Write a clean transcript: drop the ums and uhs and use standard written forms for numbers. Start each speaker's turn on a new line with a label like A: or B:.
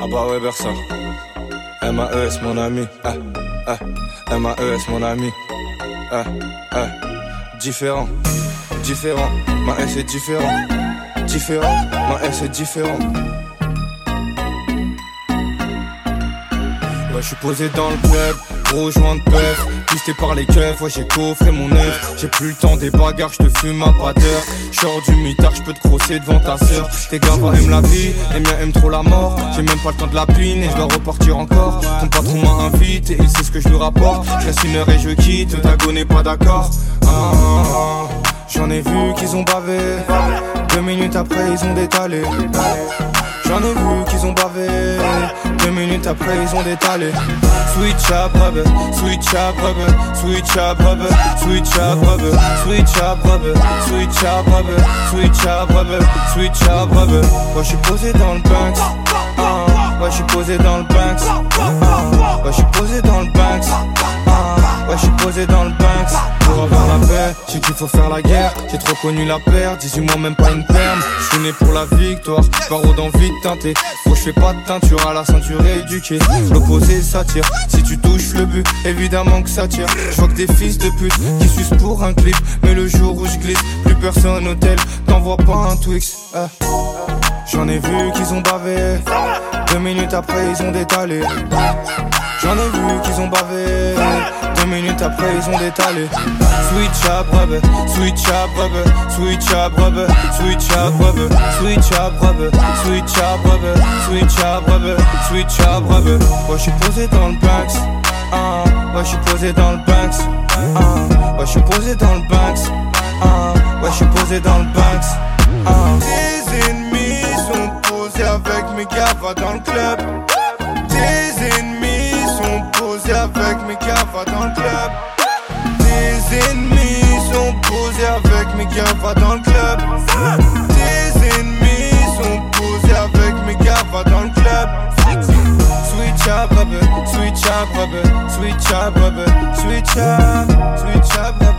A: Ah bah ouais, Bersa. M.A.E.S mon ami. M.A.E.S mon ami. Différent. Différent. Ma S est différent. Différent. Ma S est différent. Ouais, je suis posé dans le club, gros joint de puff, pisté par les keufs, ouais j'ai coffré mon œuf. J'ai plus le temps des bagarres, je te fume à pas d'heure. J'sors du mitard, je peux te crosser devant ta sœur. Tes gars aiment la vie, les miens aiment trop la mort. J'ai même pas le temps de la pluie et je dois repartir encore. Ton patron m'a invité, il sait ce que je lui rapporte. Je reste 1 heure et je quitte, ta go n'est pas d'accord. J'en ai vu qu'ils ont bavé, 2 minutes après ils ont détalé. J'en ai vu qu'ils ont bavé, 2 minutes après ils ont détalé. Switch up rubber, switch up rubber, switch up rubber, switch up rubber, switch up rubber, switch up rubber, switch up rubber, switch up rubber. Ouais, je suis posé dans le Banks. Ouais, je suis posé dans le Banks. Ouais, je suis posé dans le Banks. Ouais, je suis posé dans le Banks. Pour avoir la paix, j'ai qu'il faut faire la guerre. J'ai trop connu la perte, 18 mois même pas une perme. Je suis né pour la victoire, paro d'envie de teinter. Faut je fais pas de teinture à la ceinture éduquée. L'opposé s'attire, si tu touches le but, évidemment que ça tire. Je vois que des fils de pute qui sucent pour un clip. Mais le jour où je glisse, plus personne au tel, t'envoies pas un Twix. J'en ai vu qu'ils ont bavé, 2 minutes après ils ont détalé. J'en ai vu qu'ils ont bavé, 2 minutes après ils ont détalé. Switch up rubber, switch up rubber, switch up rubber, switch up rubber, switch up rubber, switch up rubber, switch up rubber, switch up rubber. Ouais, je suis posé dans le Banks. Ouais, je suis posé dans le Banks. Ouais, je suis posé dans le Banks. Ouais, je suis posé dans le Banks.
B: Tes ennemis sont posés avec mes gars, va dans le club. Tes ennemis sont posés avec mes gars, va dans le club. Tes ennemis sont posés avec mes gars, va dans le club. Tes ennemis sont posés avec mes gars, va dans le club. Switch up rubber, switch up rubber, switch up rubber, switch up rubber.